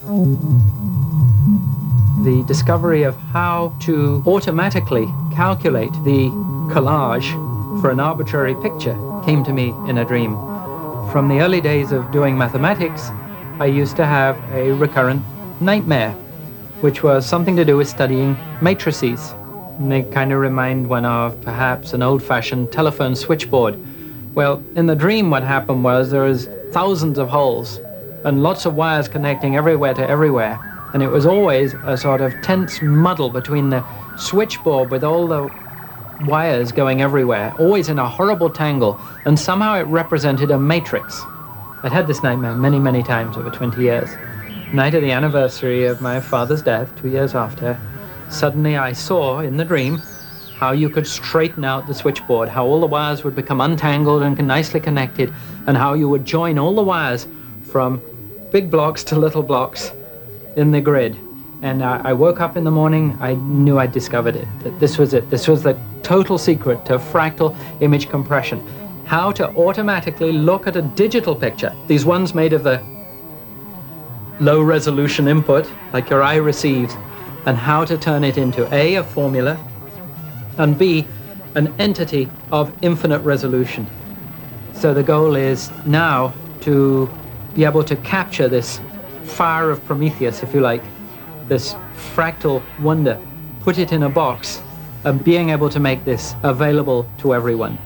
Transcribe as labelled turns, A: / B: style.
A: The discovery of how to automatically calculate the collage for an arbitrary picture came to me in a dream. From the early days of doing mathematics, I used to have a recurrent nightmare, which was something to do with studying matrices. And they kind of remind one of perhaps an old-fashioned telephone switchboard. Well, in the dream what happened was there was thousands of holes and lots of wires connecting everywhere to everywhere. And it was always a sort of tense muddle between the switchboard with all the wires going everywhere, always in a horrible tangle, and somehow it represented a matrix. I'd had this nightmare many, many times over 20 years. Night of the anniversary of my father's death, 2 years after, suddenly I saw in the dream how you could straighten out the switchboard, how all the wires would become untangled and nicely connected, and how you would join all the wires from big blocks to little blocks in the grid. And I woke up in the morning, I knew I'd discovered it, that this was it. This was the total secret to fractal image compression. How to automatically look at a digital picture, these ones made of the low resolution input, like your eye receives, and how to turn it into a formula, and B, an entity of infinite resolution. So the goal is now to be able to capture this fire of Prometheus, if you like, this fractal wonder, put it in a box, and being able to make this available to everyone.